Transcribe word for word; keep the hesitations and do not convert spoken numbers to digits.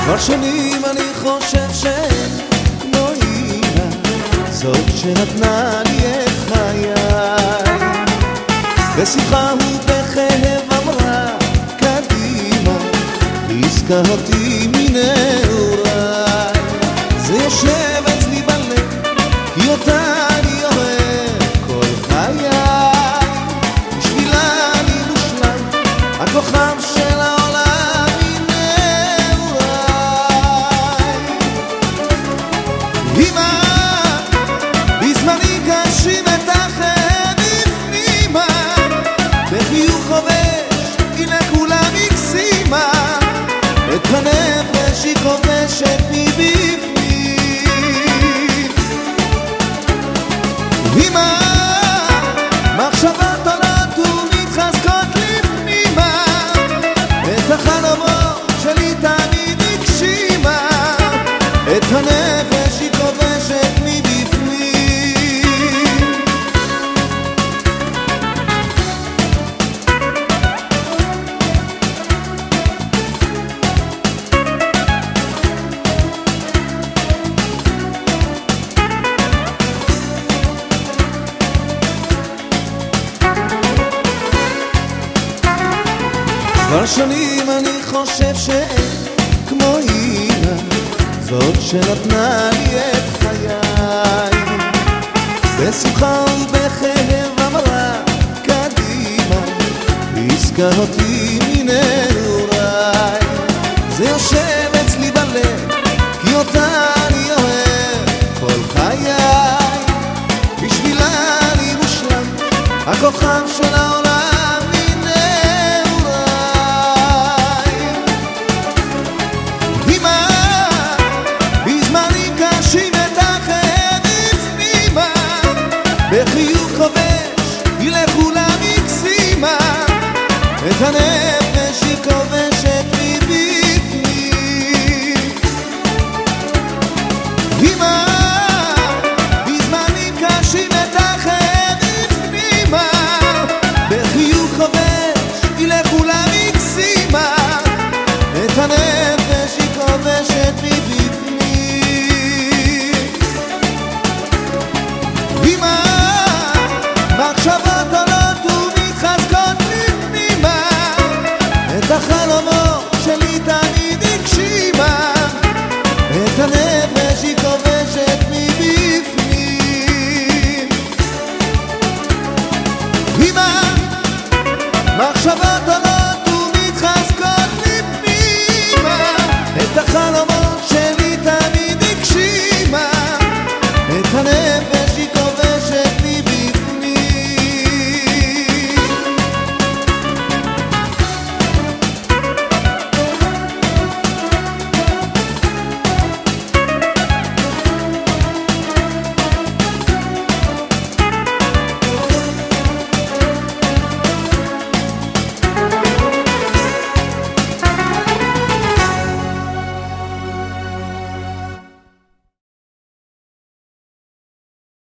כבר שנים אני חושב שאין כמו אימא, זאת שנתנה לי את חיי. בשמחה ובכאב אמרה קדימה, הזכרתי מנעוריי. זה יושב אצלי בלב, כי אותה אני אוהב כל חיי. בשבילה אני מושלם, הכוכב של העולם מנעוריי. אמא, בזמני קשים את החיים בפנימה, בחיוך חובש, הנה כולם הקסימה, את הנפש היא כובשת מבפנים. אמא, מחשבות עולות ומתחזקות לפנימה, את החלומות שלי תמיד הגשימה, את הנפש היא כובשת מבפנים. כבר שנים אני חושב שאין כמו אימא, זאת שנתנה לי את חיי. בשמחה ובכאב אמרה קדימה, הזכרתי מנעוריי. זה יושב אצלי בלב, כי אותה אני אוהב כל חיי. בשבילה אני מושלם, הכוכב של העולם. בחיוך חובש, היא לכולם הקסימה, את הנפש היא כובשת מבפנים. אמא, בזמנים קשים את החיים בפנימה, בחיוך חובש, היא לכולם הקסימה, את הנפש היא כובשת מבפנים.